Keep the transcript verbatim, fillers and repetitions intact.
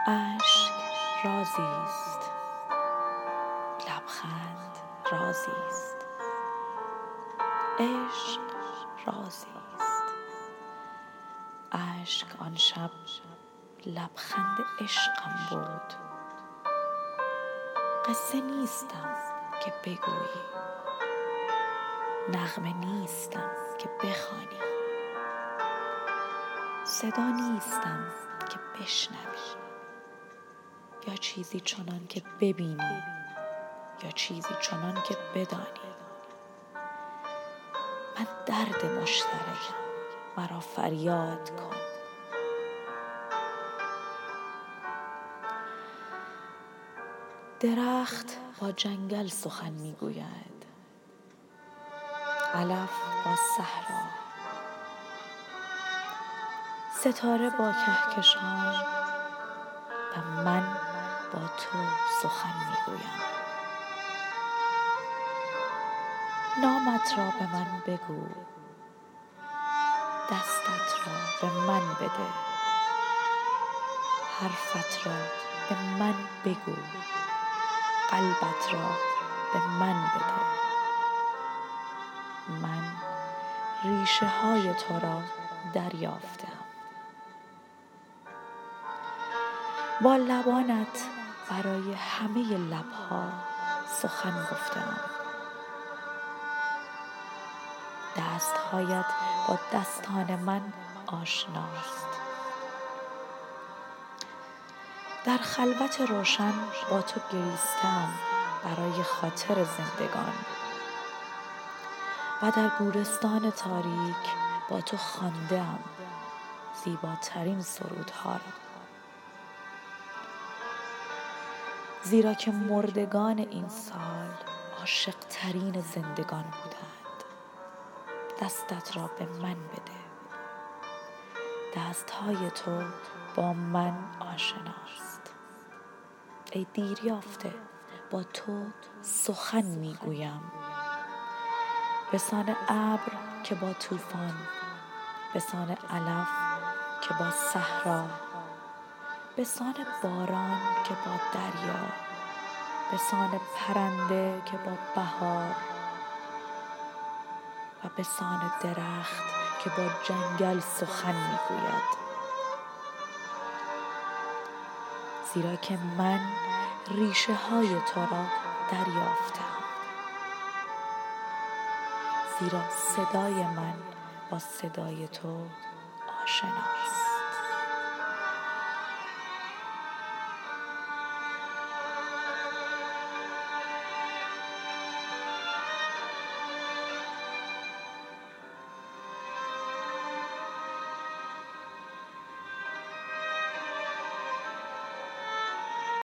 اشک رازی است، لبخند رازی است، عشق رازی است. اشک آن شب لبخند عشقم بود. قصه نیستم که بگویی، نغمه نیستم که بخوانی، صدا نیستم که بشنوی، یا چیزی چنان که ببینی، یا چیزی چنان که بدانی. من درد مشترکم، مرا فریاد کن. درخت با جنگل سخن میگوید، علف با صحرا، ستاره با کهکشان و من با تو سخن میگویم. نامت را به من بگو، دستت را به من بده، حرفت را به من بگو، قلبت را به من بده. من ریشه های تو را دریافتم، با لبانت برای همه لبها سخن گفتم. دستهایت با دستان من آشناست. در خلوت روشن با تو گریستم برای خاطر زندگان و در گورستان تاریک با تو خوانده‌ام زیباترین سرودها را. زیرا که مردگان این سال عاشق‌ترین زندگان بودند. دستت را به من بده، دستهای تو با من آشناست. ای دیریافته، با تو سخن میگویم، بسان ابر که با طوفان، بسان علف که با صحرا، بسان باران که با دریا، بسان پرنده که با بهار و بسان درخت که با جنگل سخن میگوید. زیرا که من ریشه های تو را دریافتم، زیرا صدای من با صدای تو آشناست.